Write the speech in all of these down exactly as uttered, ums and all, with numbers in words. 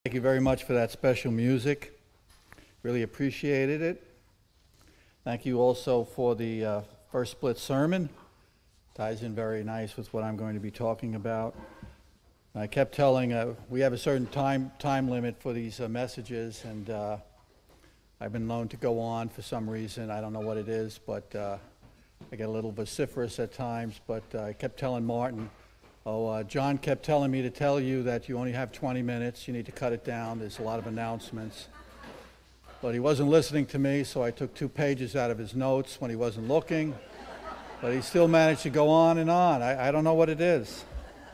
Thank you very much for that special music. Really appreciated it. Thank you also for the uh, first split sermon. Ties in very nice with what I'm going to be talking about. I kept telling, uh, we have a certain time time limit for these uh, messages, and uh, I've been known to go on for some reason. I don't know what it is, but uh, I get a little vociferous at times. But uh, I kept telling Martin, oh, uh, John kept telling me to tell you that you only have twenty minutes. You need to cut it down. There's a lot of announcements. But he wasn't listening to me, so I took two pages out of his notes when he wasn't looking. But he still managed to go on and on. I, I don't know what it is.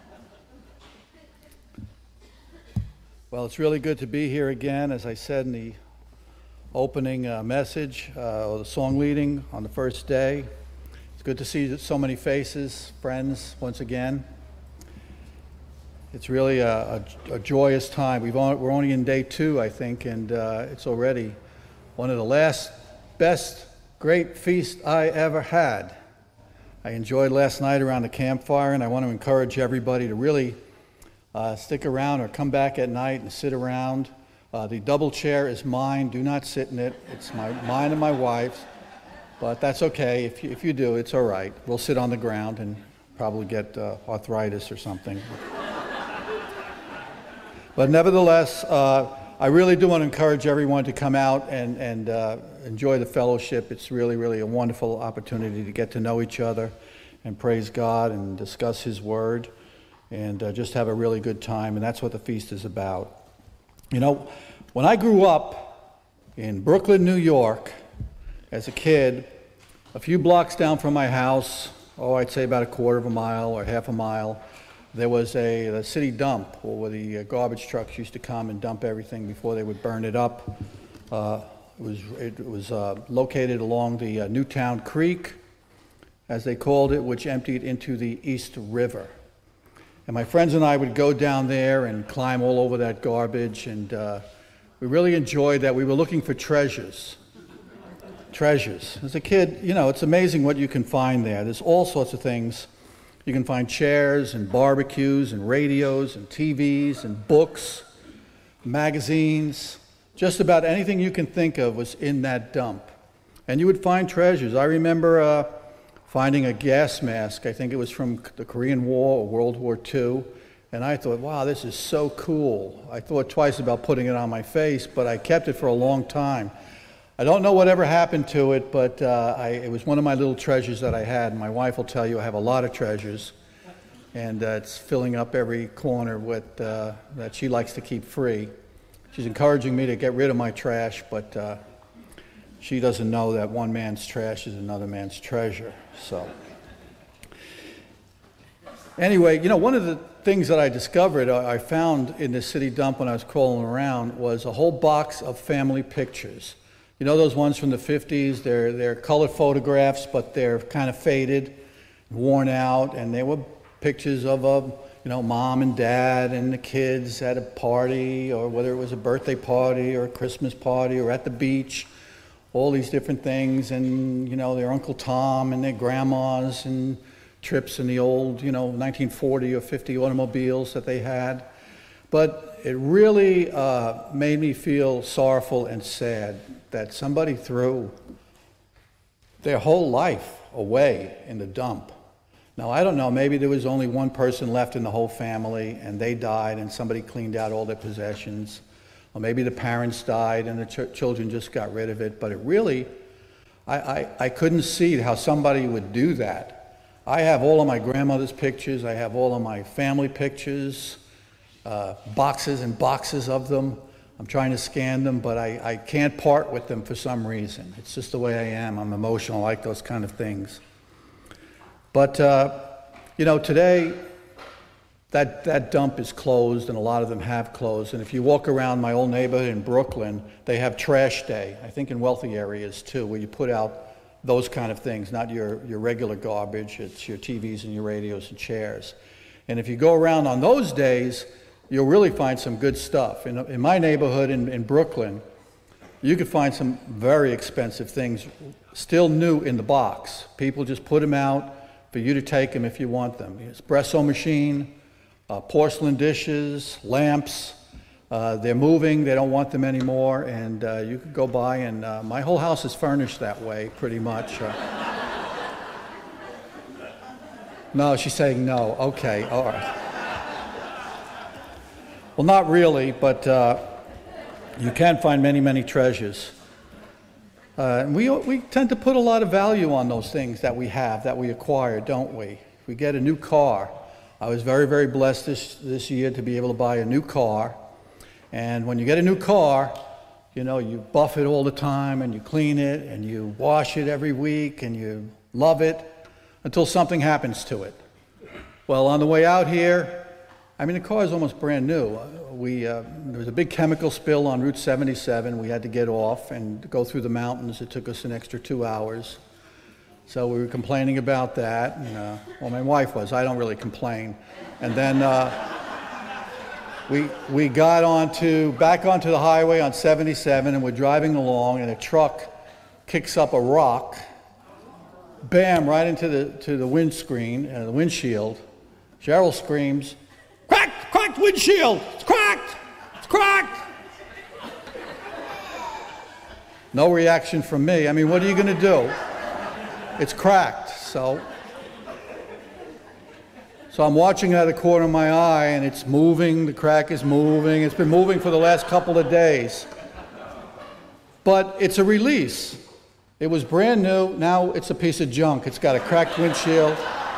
Well, it's really good to be here again, as I said in the opening uh, message, uh, or the song leading on the first day. It's good to see so many faces, friends, once again. It's really a, a, a joyous time. We've only, we're only in day two, I think, and uh, it's already one of the last best great feasts I ever had. I enjoyed last night around the campfire, and I want to encourage everybody to really uh, stick around or come back at night and sit around. Uh, the double chair is mine. Do not sit in it. It's my, mine and my wife's, but that's okay. If you, if you do, it's all right. We'll sit on the ground and probably get uh, arthritis or something. But nevertheless, uh, I really do want to encourage everyone to come out and, and uh, enjoy the fellowship. It's really, really a wonderful opportunity to get to know each other and praise God and discuss His Word and uh, just have a really good time. And that's what the feast is about. You know, when I grew up in Brooklyn, New York, as a kid, a few blocks down from my house, oh, I'd say about a quarter of a mile or half a mile, there was a, a city dump where the uh, garbage trucks used to come and dump everything before they would burn it up. Uh, it was, it was uh, located along the uh, Newtown Creek, as they called it, which emptied into the East River. And my friends and I would go down there and climb all over that garbage, and uh, we really enjoyed that. We were looking for treasures. Treasures. As a kid, you know, it's amazing what you can find there. There's all sorts of things. You can find chairs and barbecues and radios and T Vs and books, magazines. Just about anything you can think of was in that dump. And you would find treasures. I remember uh, finding a gas mask. I think it was from the Korean War or World War Two. And I thought, wow, this is so cool. I thought twice about putting it on my face, but I kept it for a long time. I don't know whatever happened to it, but uh, I, it was one of my little treasures that I had. My wife will tell you I have a lot of treasures, and uh, it's filling up every corner with, uh, that she likes to keep free. She's encouraging me to get rid of my trash, but uh, she doesn't know that one man's trash is another man's treasure. So, anyway, you know, one of the things that I discovered, uh, I found in the city dump when I was crawling around, was a whole box of family pictures. You know those ones from the fifties? They're, they're color photographs, but they're kind of faded, worn out, and they were pictures of, a, you know, mom and dad and the kids at a party, or whether it was a birthday party or a Christmas party or at the beach, all these different things, and, you know, their Uncle Tom and their grandmas and trips in the old, you know, nineteen forty or fifty automobiles that they had. But it really uh, made me feel sorrowful and sad that somebody threw their whole life away in the dump. Now, I don't know, maybe there was only one person left in the whole family and they died and somebody cleaned out all their possessions. Or maybe the parents died and the ch- children just got rid of it. But it really, I, I, I couldn't see how somebody would do that. I have all of my grandmother's pictures. I have all of my family pictures. Uh, boxes and boxes of them. I'm trying to scan them, but I, I can't part with them for some reason. It's just the way I am. I'm emotional, I like those kind of things. But, uh, you know, today, that, that dump is closed, and a lot of them have closed. And if you walk around my old neighborhood in Brooklyn, they have trash day, I think in wealthy areas too, where you put out those kind of things, not your, your regular garbage. It's your T Vs and your radios and chairs. And if you go around on those days, you'll really find some good stuff. In, in my neighborhood in, in Brooklyn, you could find some very expensive things still new in the box. People just put them out for you to take them if you want them. Espresso machine, uh, porcelain dishes, lamps, Uh, they're moving, they don't want them anymore, and uh, you could go by and uh, my whole house is furnished that way, pretty much. Uh, no, she's saying no. Okay, all right. Well, not really, but uh, you can find many, many treasures. Uh, and we, we tend to put a lot of value on those things that we have, that we acquire, don't we? We get a new car. I was very, very blessed this, this year to be able to buy a new car. And when you get a new car, you know, you buff it all the time and you clean it and you wash it every week and you love it until something happens to it. Well, on the way out here, I mean, the car is almost brand new. We, uh, there was a big chemical spill on Route seventy-seven. We had to get off and go through the mountains. It took us an extra two hours. So we were complaining about that. And, uh, well, my wife was. I don't really complain. And then uh, we, we got onto, back onto the highway on seventy-seven, and we're driving along, and a truck kicks up a rock, bam, right into the, to the windscreen, uh, the windshield. Cheryl screams, "Cracked! Cracked windshield! It's cracked! It's cracked!" No reaction from me. I mean, what are you going to do? It's cracked. So, so I'm watching out of the corner of my eye, and it's moving. The crack is moving. It's been moving for the last couple of days. But it's a release. It was brand new. Now it's a piece of junk. It's got a cracked windshield.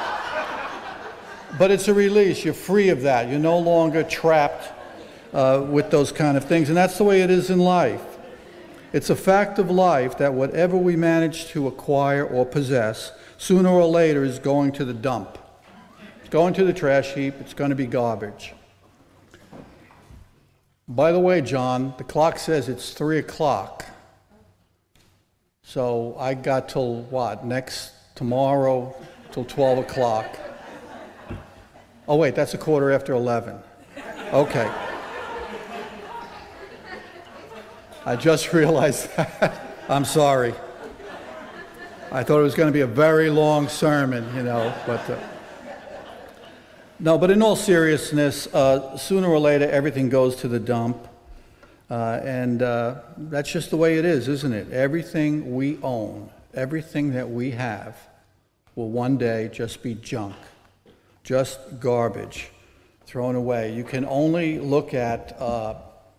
But it's a release. You're free of that. You're no longer trapped uh, with those kind of things. And that's the way it is in life. It's a fact of life that whatever we manage to acquire or possess, sooner or later is going to the dump. It's going to the trash heap. It's going to be garbage. By the way, John, the clock says it's three o'clock. So I got till what? Next tomorrow till twelve o'clock. Oh, wait, that's a quarter after eleven. Okay. I just realized that. I'm sorry. I thought it was going to be a very long sermon, you know, but... Uh, no, but in all seriousness, uh, sooner or later, everything goes to the dump. Uh, and uh, that's just the way it is, isn't it? Everything we own, everything that we have, will one day just be junk. Just garbage thrown away. You can only look at uh,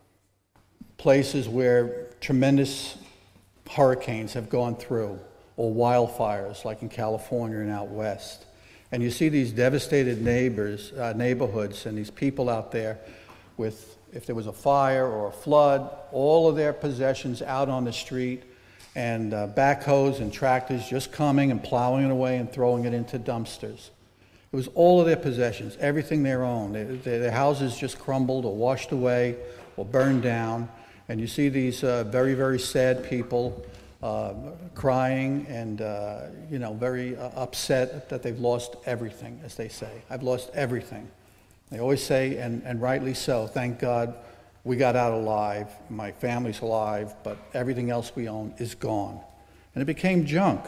places where tremendous hurricanes have gone through, or wildfires like in California and out west. And you see these devastated neighbors, uh, neighborhoods, and these people out there with, if there was a fire or a flood, all of their possessions out on the street, and uh, backhoes and tractors just coming and plowing it away and throwing it into dumpsters. It was all of their possessions, everything they owned. Their, their houses just crumbled or washed away or burned down. And you see these uh, very, very sad people uh, crying and, uh, you know, very uh, upset that they've lost everything, as they say. I've lost everything. They always say, and, and rightly so, thank God we got out alive. My family's alive, but everything else we own is gone. And it became junk.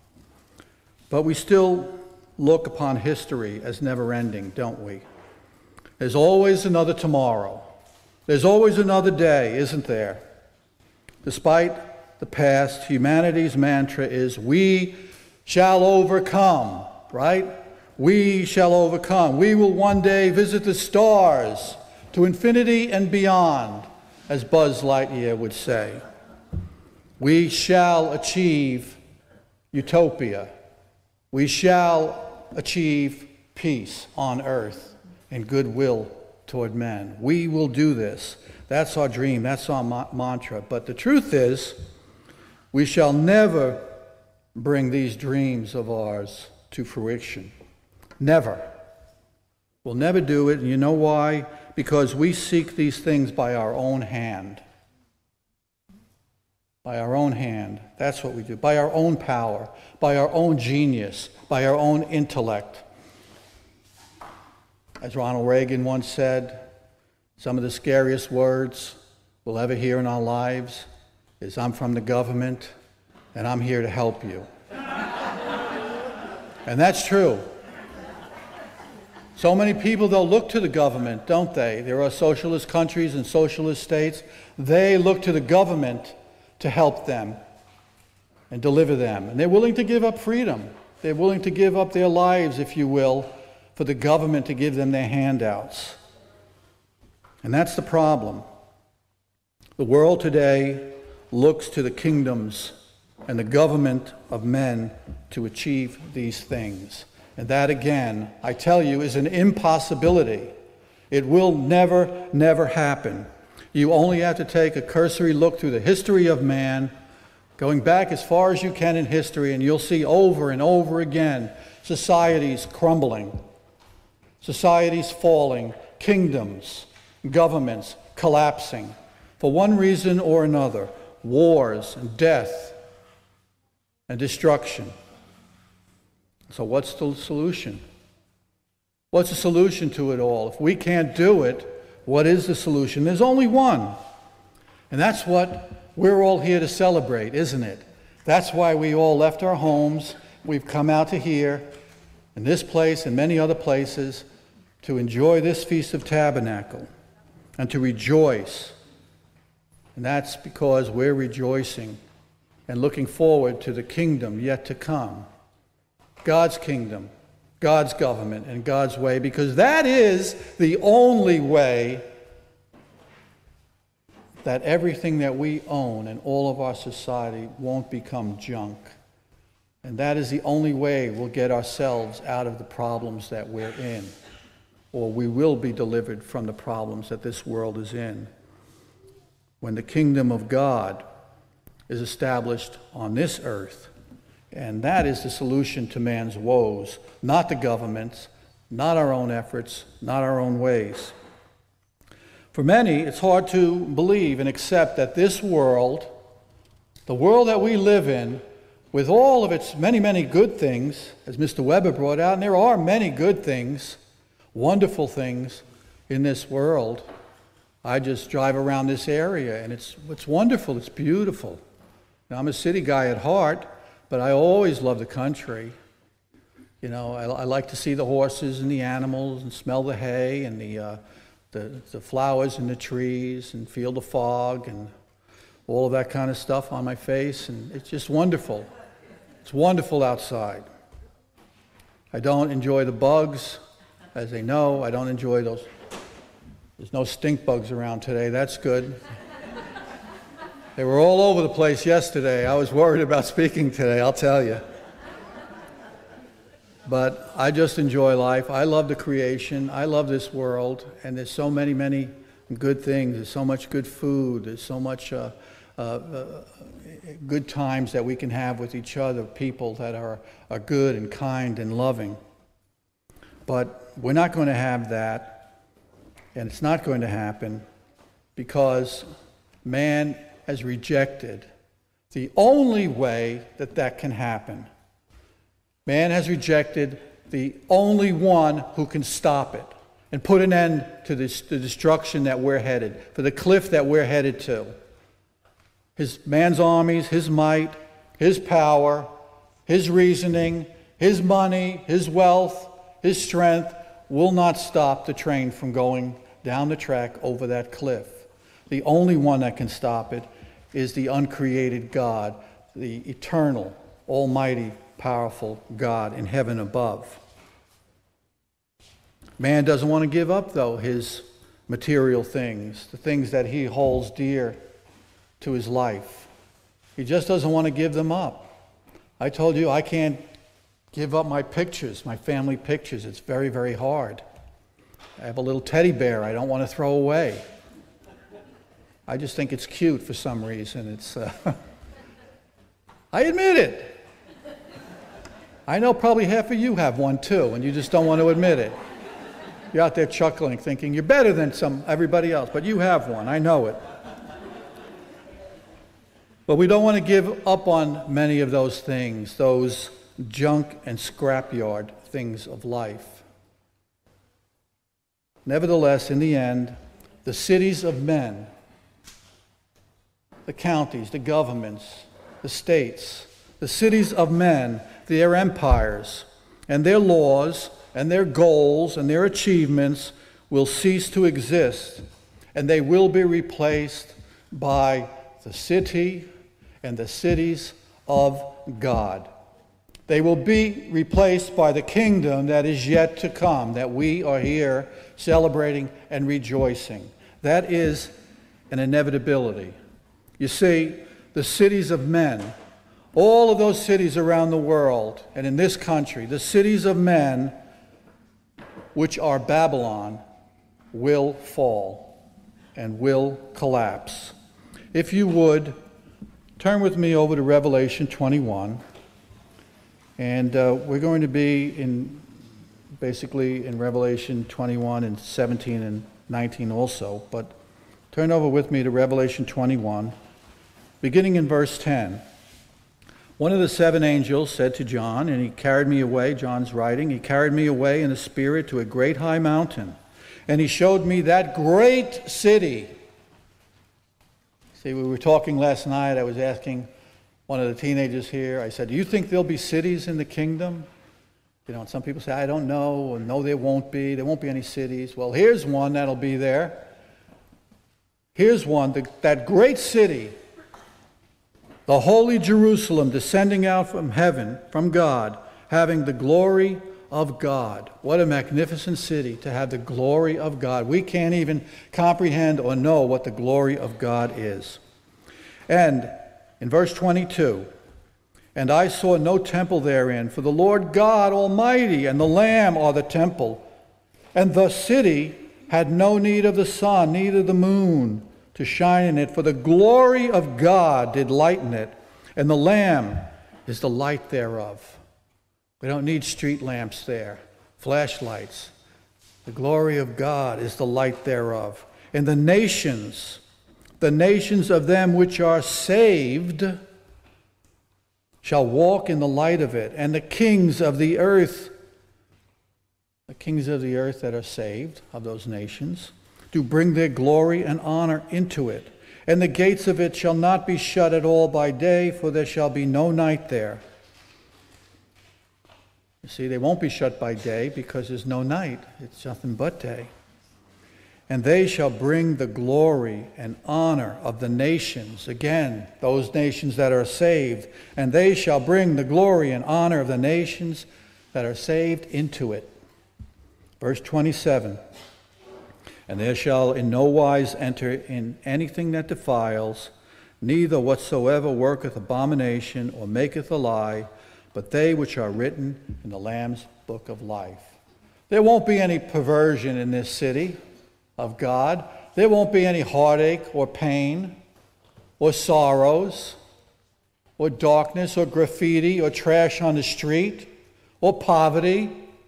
But we still look upon history as never-ending, don't we? There's always another tomorrow. There's always another day, isn't there? Despite the past, humanity's mantra is, we shall overcome, right? We shall overcome. We will one day visit the stars to infinity and beyond, as Buzz Lightyear would say. We shall achieve utopia. We shall achieve peace on earth and goodwill toward men. We will do this. That's our dream. That's our ma- mantra. But the truth is, we shall never bring these dreams of ours to fruition. Never. We'll never do it. And you know why? Because we seek these things by our own hand. By our own hand. That's what we do. By our own power. By our own genius. By our own intellect. As Ronald Reagan once said, some of the scariest words we'll ever hear in our lives is, "I'm from the government and I'm here to help you." And that's true. So many people, they'll look to the government, don't they? There are socialist countries and socialist states. They look to the government to help them and deliver them. And they're willing to give up freedom. They're willing to give up their lives, if you will, for the government to give them their handouts. And that's the problem. The world today looks to the kingdoms and the government of men to achieve these things. And that, again, I tell you, is an impossibility. It will never, never happen. You only have to take a cursory look through the history of man, going back as far as you can in history, and you'll see over and over again societies crumbling, societies falling, kingdoms, governments collapsing for one reason or another: wars and death and destruction. So what's the solution? What's the solution to it all? If we can't do it, what is the solution? There's only one. And that's what we're all here to celebrate, isn't it? That's why we all left our homes. We've come out to here, in this place and many other places, to enjoy this Feast of Tabernacle and to rejoice. And that's because we're rejoicing and looking forward to the kingdom yet to come. God's kingdom, God's government, and God's way, because that is the only way that everything that we own and all of our society won't become junk. And that is the only way we'll get ourselves out of the problems that we're in, or we will be delivered from the problems that this world is in. When the kingdom of God is established on this earth, and that is the solution to man's woes, not the governments, not our own efforts, not our own ways. For many, it's hard to believe and accept that this world, the world that we live in, with all of its many, many good things, as Mister Weber brought out, and there are many good things, wonderful things in this world. I just drive around this area, and it's, it's wonderful, it's beautiful. Now, I'm a city guy at heart, but I always love the country. You know, I, I like to see the horses and the animals and smell the hay and the, uh, the, the flowers in the trees and feel the fog and all of that kind of stuff on my face. And it's just wonderful. It's wonderful outside. I don't enjoy the bugs, as they know. I don't enjoy those. There's no stink bugs around today. That's good. They were all over the place yesterday. I was worried about speaking today, I'll tell you. But I just enjoy life. I love the creation. I love this world. And there's so many, many good things. There's so much good food. There's so much uh, uh, uh, good times that we can have with each other, people that are, are good and kind and loving. But we're not going to have that. And it's not going to happen because man has rejected the only way that that can happen. Man has rejected the only one who can stop it and put an end to this, the destruction that we're headed, for the cliff that we're headed to. His man's armies, his might, his power, his reasoning, his money, his wealth, his strength will not stop the train from going down the track over that cliff. The only one that can stop it is the uncreated God, the eternal, almighty, powerful God in heaven above. Man doesn't want to give up, though, his material things, the things that he holds dear to his life. He just doesn't want to give them up. I told you I can't give up my pictures, my family pictures. It's very, very hard. I have a little teddy bear I don't want to throw away. I just think it's cute for some reason. It's, uh, I admit it. I know probably half of you have one too, and you just don't want to admit it. You're out there chuckling, thinking you're better than some everybody else, but you have one. I know it. But we don't want to give up on many of those things, those junk and scrapyard things of life. Nevertheless, in the end, the cities of men, the counties, the governments, the states, the cities of men, their empires, and their laws and their goals and their achievements will cease to exist, and they will be replaced by the city and the cities of God. They will be replaced by the kingdom that is yet to come, that we are here celebrating and rejoicing. That is an inevitability. You see, the cities of men, all of those cities around the world and in this country, the cities of men, which are Babylon, will fall and will collapse. If you would, turn with me over to Revelation twenty-one. And uh, we're going to be in, basically in Revelation twenty-one and seventeen and nineteen also. But turn over with me to Revelation twenty-one, beginning in verse ten. One of the seven angels said to John, and he carried me away, John's writing, he carried me away in the Spirit to a great high mountain. And he showed me that great city. See, we were talking last night, I was asking one of the teenagers here, I said, do you think there'll be cities in the kingdom? You know, and some people say, I don't know, or no, there won't be. There won't be any cities. Well, here's one that'll be there. Here's one, the, that great city, the holy Jerusalem, descending out from heaven, from God, having the glory of God. What a magnificent city to have the glory of God. We can't even comprehend or know what the glory of God is. And in verse twenty-two, and I saw no temple therein, for the Lord God Almighty and the Lamb are the temple. And the city had no need of the sun, neither the moon, to shine in it, for the glory of God did lighten it, and the Lamb is the light thereof. We don't need street lamps there, flashlights. The glory of God is the light thereof. And the nations, the nations of them which are saved, shall walk in the light of it, and the kings of the earth, the kings of the earth that are saved, of those nations, do bring their glory and honor into it. And the gates of it shall not be shut at all by day, for there shall be no night there. You see, they won't be shut by day because there's no night. It's nothing but day. And they shall bring the glory and honor of the nations, again, those nations that are saved, and they shall bring the glory and honor of the nations that are saved into it. Verse twenty-seven, and there shall in no wise enter in anything that defiles, neither whatsoever worketh abomination or maketh a lie, but they which are written in the Lamb's book of life. There won't be any perversion in this city of God. There won't be any heartache or pain or sorrows or darkness or graffiti or trash on the street or poverty.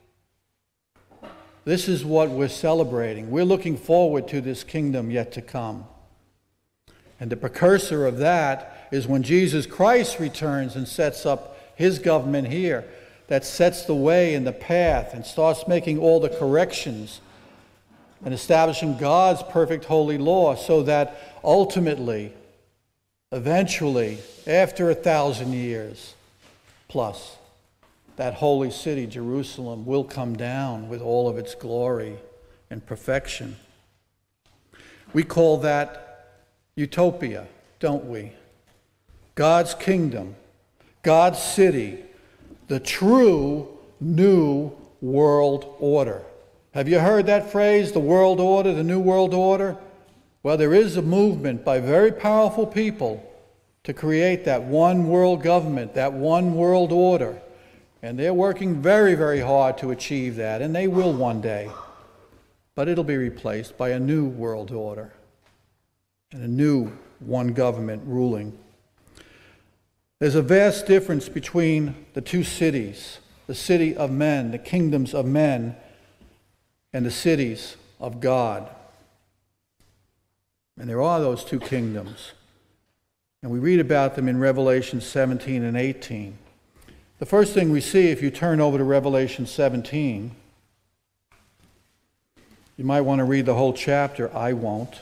This is what we're celebrating. We're looking forward to this kingdom yet to come. And the precursor of that is when Jesus Christ returns and sets up his government here, that sets the way and the path and starts making all the corrections and establishing God's perfect holy law, so that ultimately, eventually, after a thousand years plus, that holy city, Jerusalem, will come down with all of its glory and perfection. We call that utopia, don't we? God's kingdom, God's city, the true new world order. Have you heard that phrase, the world order, the new world order? Well, there is a movement by very powerful people to create that one world government, that one world order. And they're working very, very hard to achieve that, and they will one day. But it'll be replaced by a new world order and a new one government ruling. There's a vast difference between the two cities, the city of men, the kingdoms of men, and the cities of God. And there are those two kingdoms. And we read about them in Revelation seventeen and eighteen. The first thing we see, if you turn over to Revelation seventeen, you might want to read the whole chapter. I won't.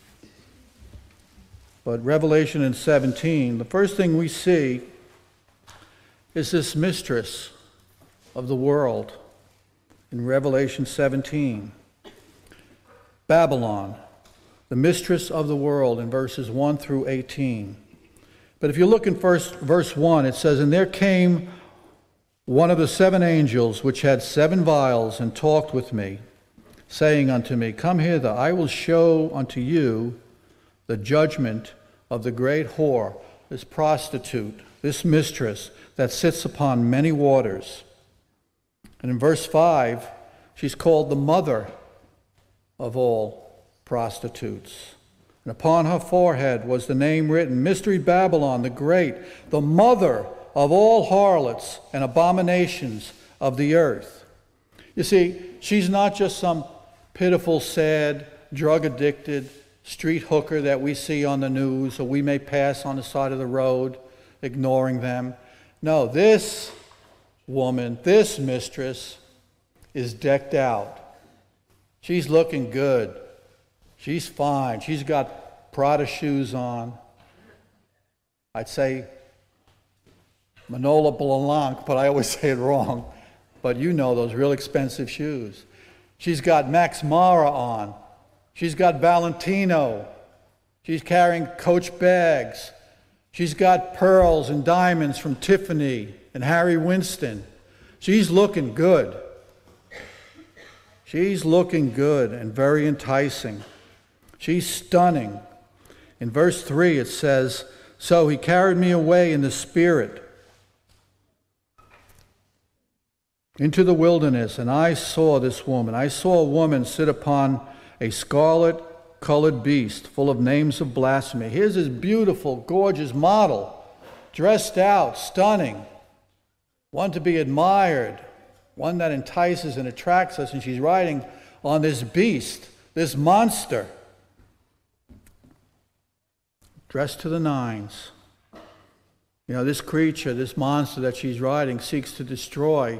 But Revelation in seventeen, the first thing we see is this mistress of the world. in Revelation seventeen. Babylon, the mistress of the world, in verses one through eighteen. But if you look in first, verse one, it says, "And there came one of the seven angels which had seven vials, and talked with me, saying unto me, Come hither, I will show unto you the judgment of the great whore, this prostitute, this mistress that sits upon many waters." And in verse five, she's called the mother of all prostitutes. And upon her forehead was the name written, Mystery Babylon the Great, the mother of all harlots and abominations of the earth. You see, she's not just some pitiful, sad, drug-addicted street hooker that we see on the news or we may pass on the side of the road ignoring them. No, this woman, this mistress, is decked out. She's looking good. She's fine. She's got Prada shoes on. I'd say Manola Blanc, but I always say it wrong. But you know those real expensive shoes. She's got Max Mara on. She's got Valentino. She's carrying Coach bags. She's got pearls and diamonds from Tiffany and Harry Winston. She's looking good. She's looking good and very enticing. She's stunning. In verse three it says, "So he carried me away in the spirit into the wilderness, and I saw this woman. I saw a woman sit upon a scarlet-colored beast full of names of blasphemy." Here's this beautiful, gorgeous model, dressed out, stunning, one to be admired, one that entices and attracts us, and she's riding on this beast, this monster, dressed to the nines. You know, this creature, this monster that she's riding, seeks to destroy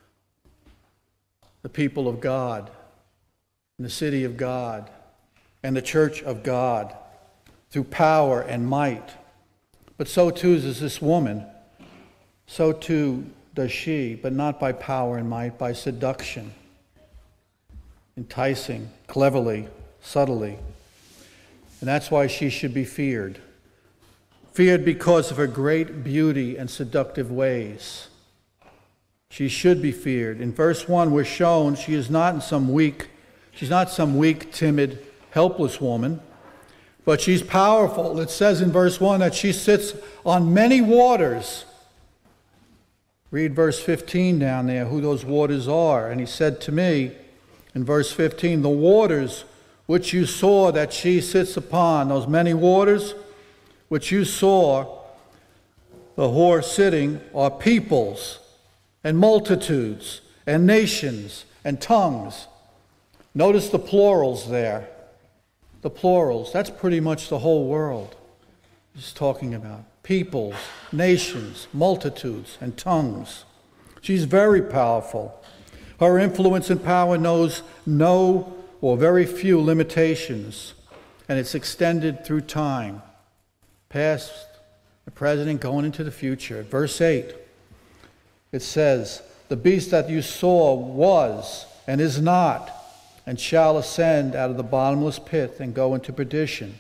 the people of God, and the city of God, and the church of God, through power and might. But so too is this woman. So too does she, but not by power and might, by seduction, enticing, cleverly, subtly. And that's why she should be feared. Feared because of her great beauty and seductive ways. She should be feared. In verse one, we're shown she is not some weak, she's not some weak, timid, helpless woman, but she's powerful. It says in verse one that she sits on many waters. Read verse fifteen down there, who those waters are. And he said to me, in verse fifteen, "The waters which you saw that she sits upon," those many waters which you saw the whore sitting, "are peoples and multitudes and nations and tongues." Notice the plurals there. The plurals, that's pretty much the whole world he's talking about. Peoples, nations, multitudes, and tongues. She's very powerful. Her influence and power knows no or very few limitations, and it's extended through time, past, the present, going into the future. Verse eight, it says, "The beast that you saw was and is not, and shall ascend out of the bottomless pit and go into perdition."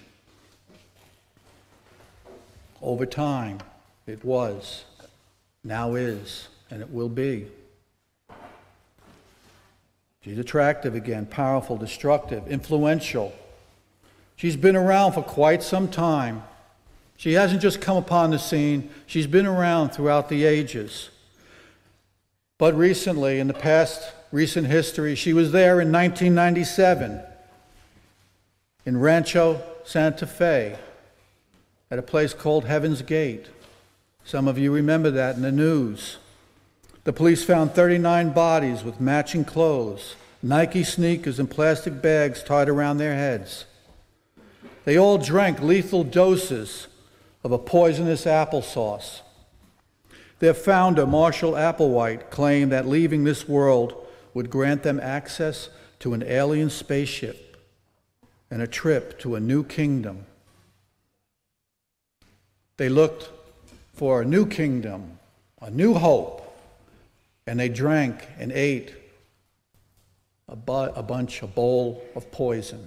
Over time, it was, now is, and it will be. She's attractive again, powerful, destructive, influential. She's been around for quite some time. She hasn't just come upon the scene. She's been around throughout the ages. But recently, in the past recent history, she was there in nineteen ninety-seven in Rancho Santa Fe at a place called Heaven's Gate. Some of you remember that in the news. The police found thirty-nine bodies with matching clothes, Nike sneakers, and plastic bags tied around their heads. They all drank lethal doses of a poisonous applesauce. Their founder, Marshall Applewhite, claimed that leaving this world would grant them access to an alien spaceship and a trip to a new kingdom. They looked for a new kingdom, a new hope, and they drank and ate a, bu- a bunch, a bowl of poison.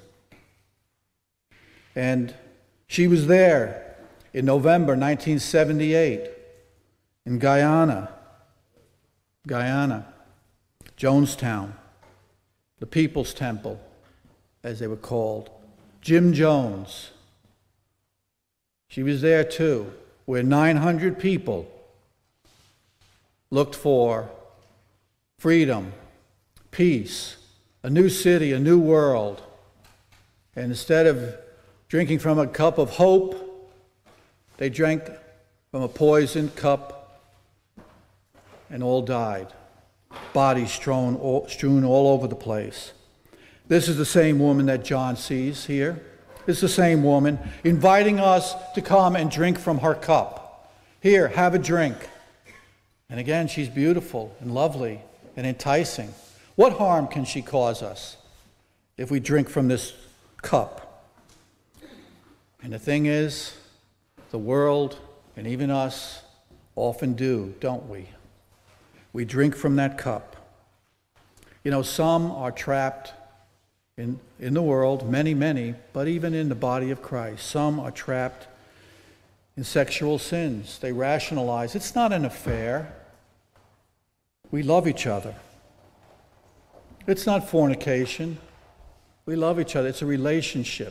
And she was there in November nineteen seventy-eight in Guyana, Guyana, Jonestown, the People's Temple, as they were called, Jim Jones. She was there too, where nine hundred people looked for freedom, peace, a new city, a new world. And instead of drinking from a cup of hope, they drank from a poisoned cup and all died. Bodies strewn all, strewn all over the place. This is the same woman that John sees here. This is the same woman inviting us to come and drink from her cup. Here, have a drink. And again, she's beautiful and lovely and enticing. What harm can she cause us if we drink from this cup? And the thing is, the world and even us often do, don't we? We drink from that cup. You know, some are trapped in, in the world, many, many, but even in the body of Christ. Some are trapped in sexual sins. They rationalize, it's not an affair. We love each other. It's not fornication. We love each other. It's a relationship.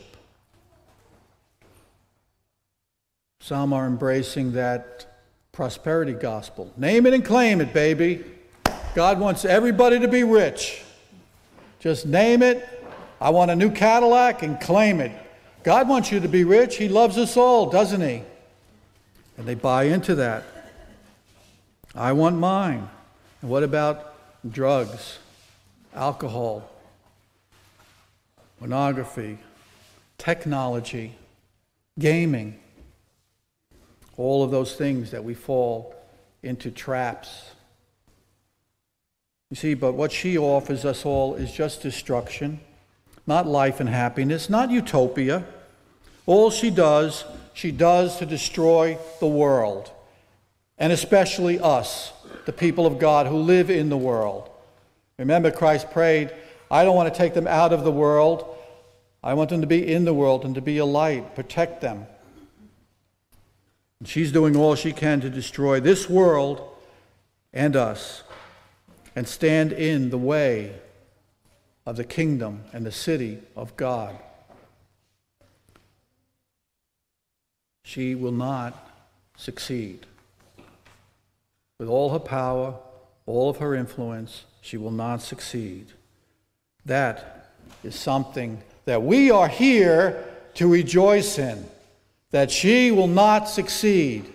Some are embracing that prosperity gospel. Name it and claim it, baby. God wants everybody to be rich. Just name it. I want a new Cadillac and claim it. God wants you to be rich. He loves us all, doesn't he? And they buy into that. I want mine. And what about drugs, alcohol, pornography, technology, gaming? All of those things that we fall into traps. You see, but what she offers us all is just destruction, not life and happiness, not utopia. All she does, she does to destroy the world, and especially us, the people of God who live in the world. Remember, Christ prayed, I don't want to take them out of the world. I want them to be in the world and to be a light, protect them. And she's doing all she can to destroy this world and us and stand in the way of the kingdom and the city of God. She will not succeed. With all her power, all of her influence, she will not succeed. That is something that we are here to rejoice in, that she will not succeed.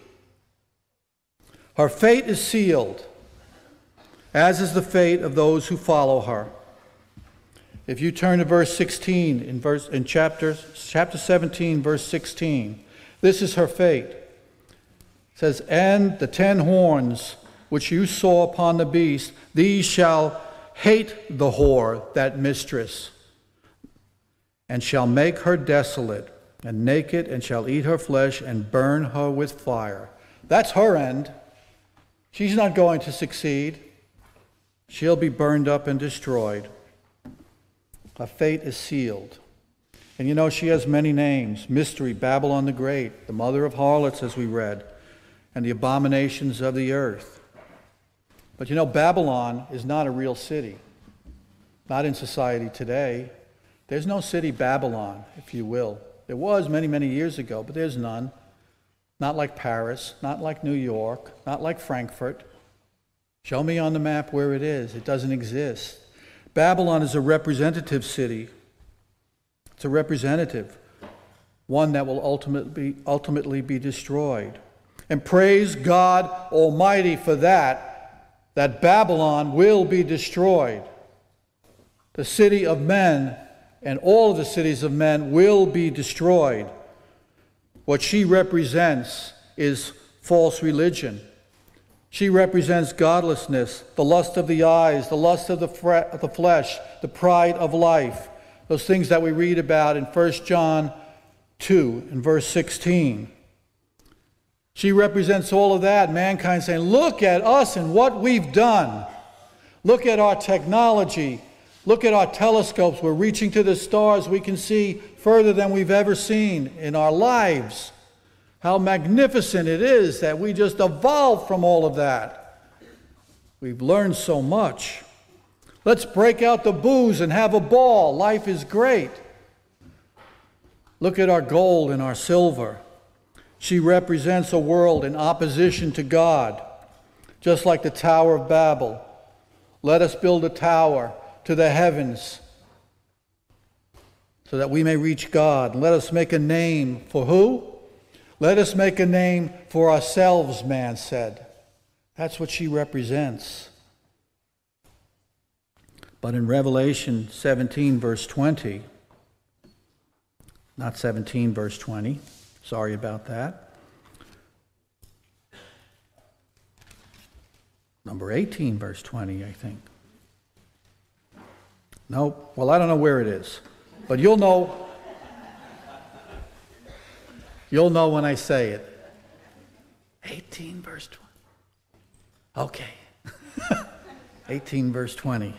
Her fate is sealed, as is the fate of those who follow her. If you turn to verse sixteen, in, verse, in chapter, chapter seventeen, verse sixteen, this is her fate. It says, and the ten horns which you saw upon the beast, these shall hate the whore, that mistress, and shall make her desolate, and naked, and shall eat her flesh, and burn her with fire. That's her end. She's not going to succeed. She'll be burned up and destroyed. Her fate is sealed. And you know, she has many names. Mystery, Babylon the Great, the mother of harlots, as we read, and the abominations of the earth. But you know, Babylon is not a real city. Not in society today. There's no city Babylon, if you will. There was many, many years ago, but there's none. Not like Paris, not like New York, not like Frankfurt. Show me on the map where it is. It doesn't exist. Babylon is a representative city. It's a representative, one that will ultimately, ultimately be destroyed. And praise God Almighty for that, that Babylon will be destroyed. The city of men and all of the cities of men will be destroyed. What she represents is false religion. She represents godlessness, the lust of the eyes, the lust of the, fre- of the flesh, the pride of life, those things that we read about in First John two and verse sixteen. She represents all of that, mankind saying, look at us and what we've done. Look at our technology. Look at our telescopes. We're reaching to the stars. We can see further than we've ever seen in our lives. How magnificent it is that we just evolved from all of that. We've learned so much. Let's break out the booze and have a ball. Life is great. Look at our gold and our silver. She represents a world in opposition to God, just like the Tower of Babel. Let us build a tower to the heavens so that we may reach God. Let us make a name for who? Let us make a name for ourselves, man said. That's what she represents. But in Revelation seventeen, verse twenty, not seventeen, verse twenty, sorry about that. Number eighteen, verse twenty, I think. Nope. Well, I don't know where it is, but you'll know. You'll know when I say it. eighteen, verse twenty. Okay. eighteen, verse twenty.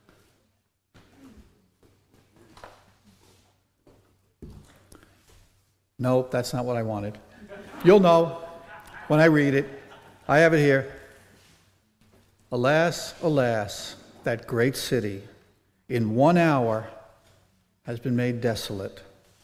Nope, that's not what I wanted. You'll know when I read it. I have it here. Alas, alas, that great city in one hour has been made desolate.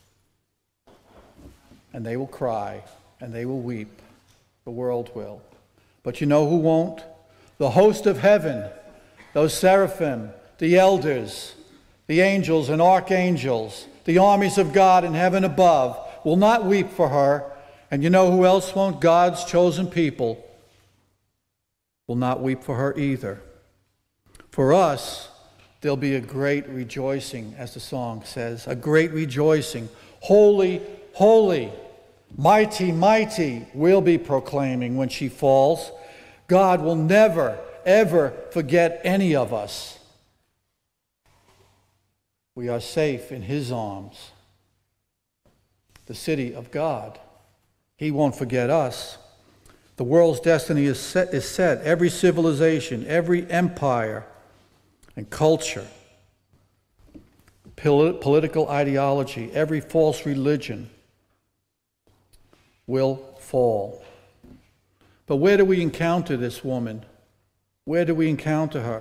And they will cry, and they will weep. The world will. But you know who won't? The host of heaven, those seraphim, the elders, the angels and archangels, the armies of God in heaven above, will not weep for her. And you know who else won't? God's chosen people will not weep for her either. For us, there'll be a great rejoicing, as the song says, a great rejoicing. Holy, holy, mighty, mighty, we'll be proclaiming when she falls. God will never, ever forget any of us. We are safe in his arms. The city of God. He won't forget us. The world's destiny is set, is set. Every civilization, every empire and culture, polit- political ideology, every false religion will fall. But where do we encounter this woman? Where do we encounter her?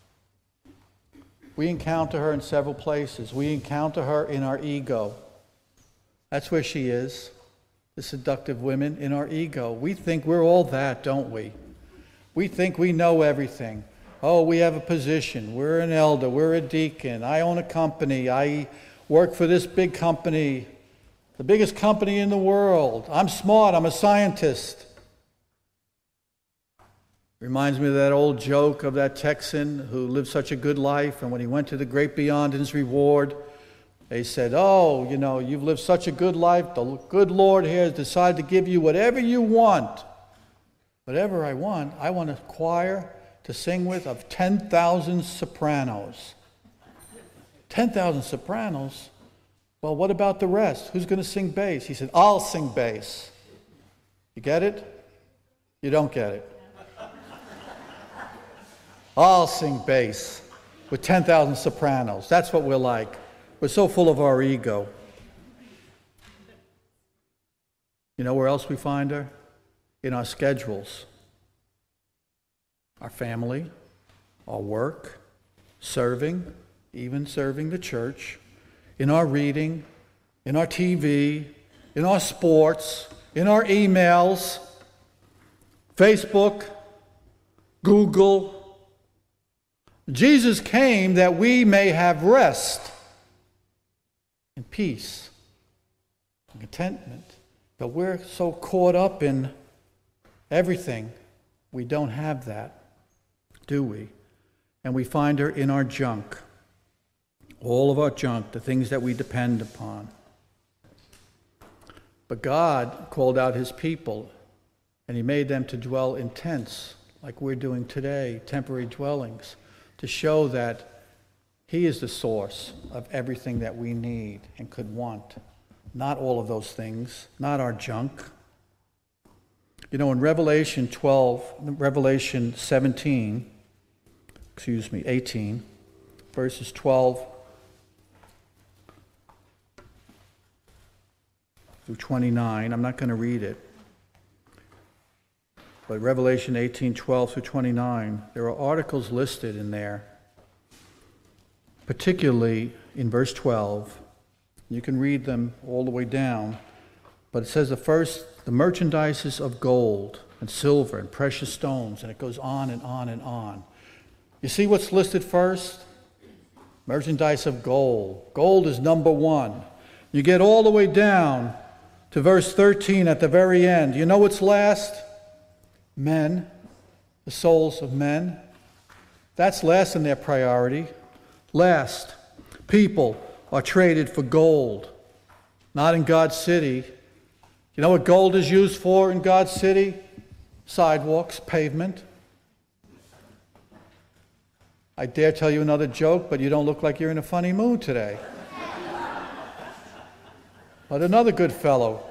We encounter her in several places. We encounter her in our ego. That's where she is, the seductive women, in our ego. We think we're all that, don't we? We think we know everything. Oh, we have a position. We're an elder. We're a deacon. I own a company. I work for this big company, the biggest company in the world. I'm smart. I'm a scientist. Reminds me of that old joke of that Texan who lived such a good life, and when he went to the great beyond his reward, they said, oh, you know, you've lived such a good life. The good Lord here has decided to give you whatever you want. Whatever I want. I want a choir to sing with of ten thousand sopranos. ten thousand sopranos? Well, what about the rest? Who's going to sing bass? He said, I'll sing bass. You get it? You don't get it. I'll sing bass with ten thousand sopranos. That's what we're like. We're so full of our ego. You know where else we find her? In our schedules. Our family, our work, serving, even serving the church, in our reading, in our T V, in our sports, in our emails, Facebook, Google. Jesus came that we may have rest and peace and contentment. But we're so caught up in everything, we don't have that, do we? And we find her in our junk. All of our junk, the things that we depend upon. But God called out his people, and he made them to dwell in tents, like we're doing today, temporary dwellings, to show that he is the source of everything that we need and could want. Not all of those things, not our junk. You know, in Revelation twelve, Revelation seventeen, excuse me, eighteen, verses twelve through twenty-nine. I'm not going to read it. But Revelation eighteen, twelve through twenty-nine, there are articles listed in there, particularly in verse twelve. You can read them all the way down. But it says the first, the merchandises of gold and silver and precious stones, and it goes on and on and on. You see what's listed first? Merchandise of gold. Gold is number one. You get all the way down to verse thirteen at the very end. You know what's last? Men, the souls of men. That's last in their priority. Last, people are traded for gold, not in God's city. You know what gold is used for in God's city? Sidewalks, pavement. I dare tell you another joke, but you don't look like you're in a funny mood today. But another good fellow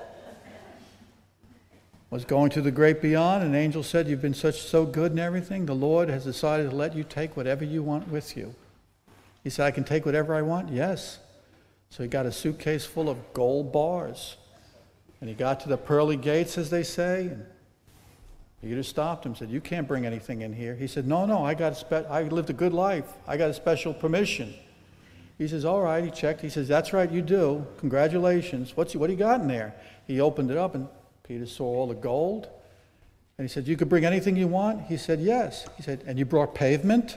was going to the great beyond, and an angel said, "You've been such so good and everything, the Lord has decided to let you take whatever you want with you." He said, "I can take whatever I want?" "Yes." So he got a suitcase full of gold bars. And he got to the pearly gates, as they say, and Peter stopped him and said, "You can't bring anything in here." He said, "No, no, I got a spe- I lived a good life. I got a special permission." He says, "All right." He checked. He says, "That's right, you do. Congratulations. What's what do you got in there?" He opened it up, and Peter saw all the gold. And he said, "You could bring anything you want?" He said, "Yes." He said, "And you brought pavement?"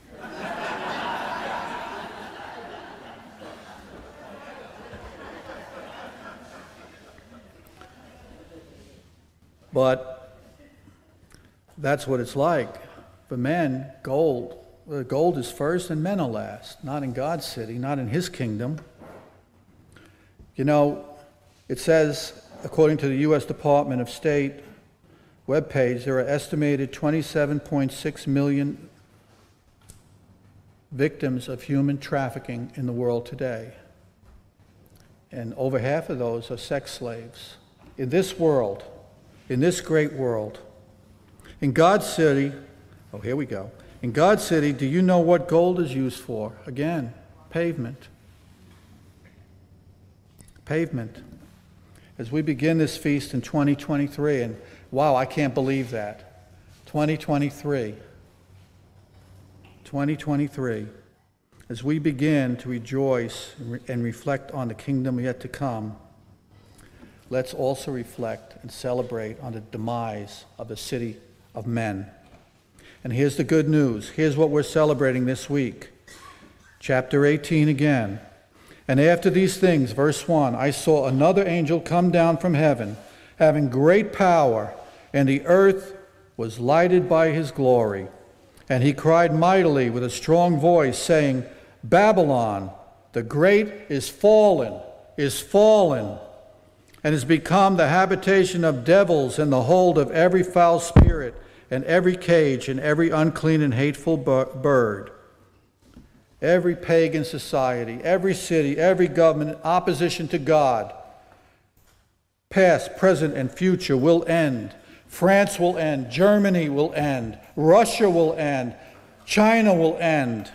But that's what it's like. For men, gold. Well, gold is first and men are last. Not in God's city, not in his kingdom. You know, it says, according to the U S Department of State webpage, there are estimated twenty-seven point six million victims of human trafficking in the world today. And over half of those are sex slaves. In this world, in this great world, in God's city, oh, here we go. In God's city, do you know what gold is used for? Again, pavement. Pavement. As we begin this feast in twenty twenty-three, and wow, I can't believe that. twenty twenty-three. twenty twenty-three. As we begin to rejoice and reflect on the kingdom yet to come, let's also reflect and celebrate on the demise of the city of men. And here's the good news. Here's what we're celebrating this week. Chapter eighteen again. "And after these things," verse one, "I saw another angel come down from heaven, having great power, and the earth was lighted by his glory. And he cried mightily with a strong voice, saying, Babylon, the great, is fallen, is fallen, and has become the habitation of devils and the hold of every foul spirit and every cage and every unclean and hateful bird." Every pagan society, every city, every government in opposition to God, past, present, and future, will end. France will end. Germany will end. Russia will end. China will end.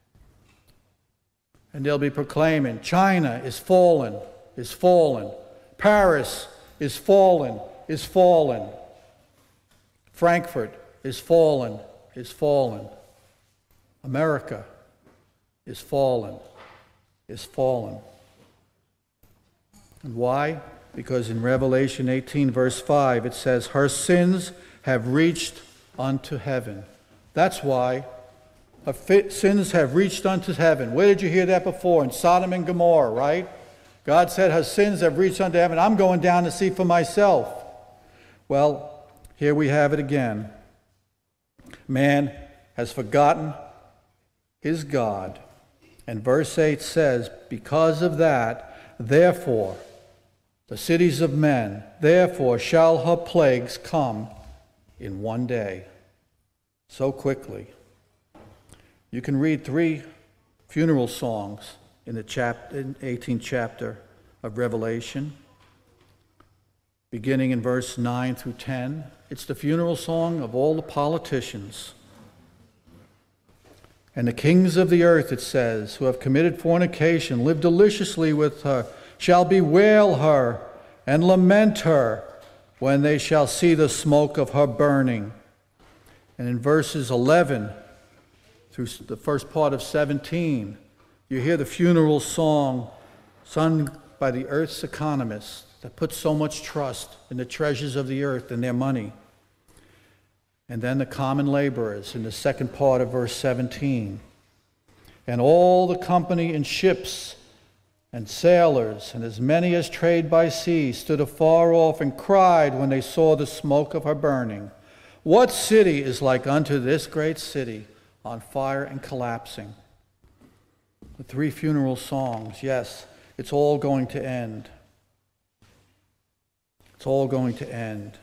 And they'll be proclaiming, China is fallen, is fallen. Paris is fallen, is fallen. Frankfurt is fallen, is fallen. America is fallen, is fallen. And why? Because in Revelation eighteen, verse five, it says, her sins have reached unto heaven. That's why. Her sins have reached unto heaven. Where did you hear that before? In Sodom and Gomorrah, right? God said her sins have reached unto heaven. I'm going down to see for myself. Well, here we have it again. Man has forgotten his God. And verse eight says, because of that, therefore, the cities of men, therefore shall her plagues come in one day. So quickly. You can read three funeral songs in the chapter, eighteenth chapter of Revelation, beginning in verse nine through ten. It's the funeral song of all the politicians. And the kings of the earth, it says, who have committed fornication, live deliciously with her, shall bewail her and lament her when they shall see the smoke of her burning. And in verses eleven through the first part of seventeen, you hear the funeral song sung by the earth's economists that put so much trust in the treasures of the earth and their money. And then the common laborers in the second part of verse seventeen. And all the company in ships and sailors, and as many as trade by sea, stood afar off and cried when they saw the smoke of her burning. What city is like unto this great city, on fire and collapsing? The three funeral songs, yes, it's all going to end. It's all going to end.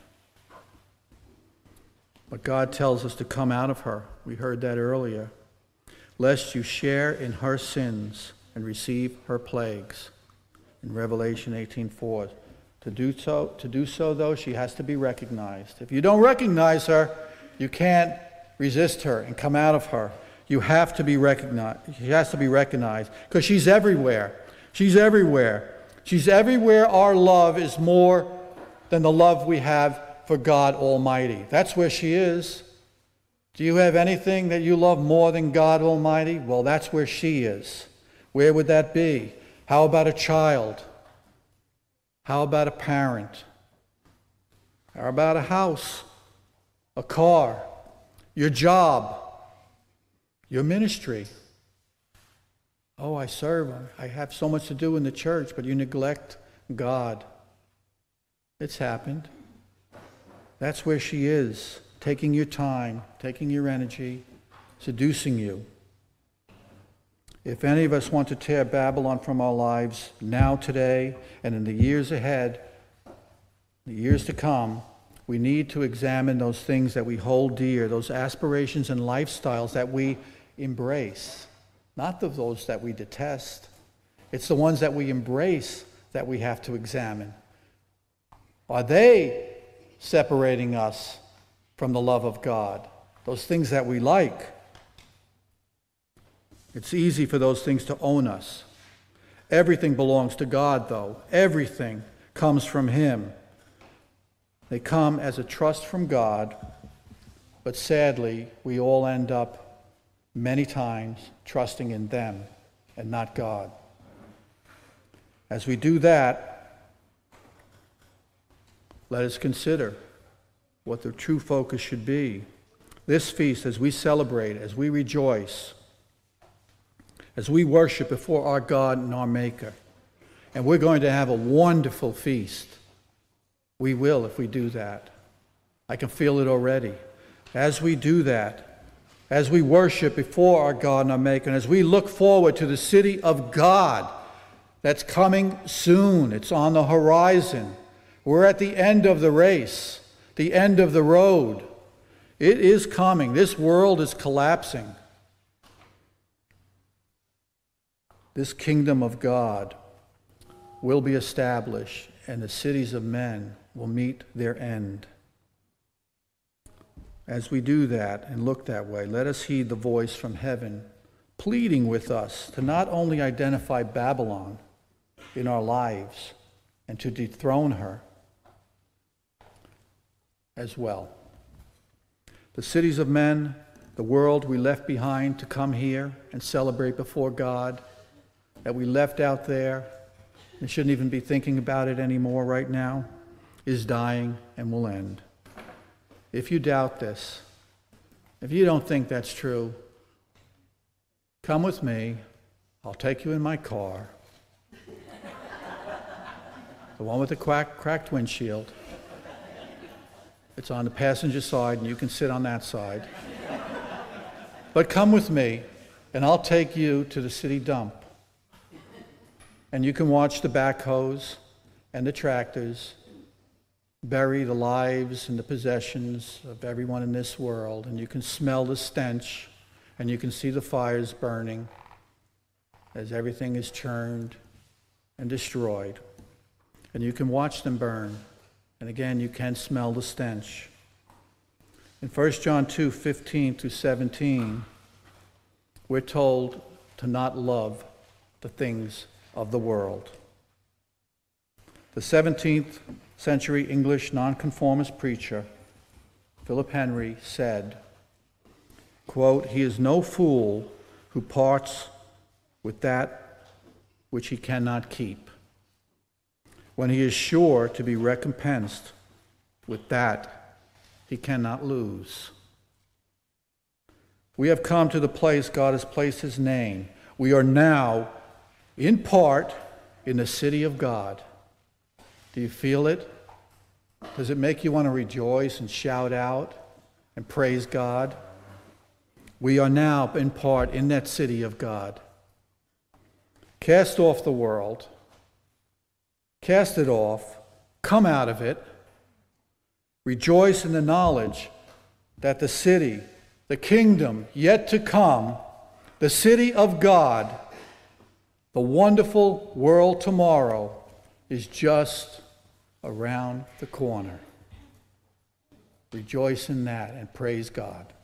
But God tells us to come out of her. We heard that earlier. Lest you share in her sins and receive her plagues. In Revelation eighteen four. To do so, to do so, though, she has to be recognized. If you don't recognize her, you can't resist her and come out of her. You have to be recognized. She has to be recognized because she's everywhere. She's everywhere. She's everywhere. Our love is more than the love we have for God Almighty. That's where she is. Do you have anything that you love more than God Almighty? Well, that's where she is. Where would that be? How about a child? How about a parent? How about a house, a car, your job, your ministry? Oh, I serve. I have so much to do in the church, but you neglect God. It's happened. That's where she is, taking your time, taking your energy, seducing you. If any of us want to tear Babylon from our lives now, today, and in the years ahead, the years to come, we need to examine those things that we hold dear, those aspirations and lifestyles that we embrace, not the, those that we detest. It's the ones that we embrace that we have to examine. Are they separating us from the love of God? Those things that we like. It's easy for those things to own us. Everything belongs to God, though. Everything comes from Him. They come as a trust from God, but sadly, we all end up many times trusting in them and not God. As we do that, let us consider what the true focus should be. This feast, as we celebrate, as we rejoice, as we worship before our God and our Maker, and we're going to have a wonderful feast. We will if we do that. I can feel it already. As we do that, as we worship before our God and our Maker, and as we look forward to the city of God that's coming soon, it's on the horizon. We're at the end of the race, the end of the road. It is coming. This world is collapsing. This kingdom of God will be established, and the cities of men will meet their end. As we do that and look that way, let us heed the voice from heaven, pleading with us to not only identify Babylon in our lives and to dethrone her as well. The cities of men, the world we left behind to come here and celebrate before God, that we left out there and shouldn't even be thinking about it anymore right now, is dying and will end. If you doubt this, if you don't think that's true, come with me. I'll take you in my car. The one with the crack, cracked windshield. It's on the passenger side, and you can sit on that side. But come with me, and I'll take you to the city dump. And you can watch the backhoes and the tractors bury the lives and the possessions of everyone in this world. And you can smell the stench, and you can see the fires burning as everything is churned and destroyed. And you can watch them burn. And again, you can smell the stench. In First John two, fifteen through seventeen, we're told to not love the things of the world. The seventeenth century English nonconformist preacher, Philip Henry, said, quote, "He is no fool who parts with that which he cannot keep, when he is sure to be recompensed with that he cannot lose." We have come to the place God has placed his name. We are now, in part, in the city of God. Do you feel it? Does it make you want to rejoice and shout out and praise God? We are now, in part, in that city of God. Cast off the world. Cast it off. Come out of it. Rejoice in the knowledge that the city, the kingdom yet to come, the city of God, the wonderful world tomorrow, is just around the corner. Rejoice in that and praise God.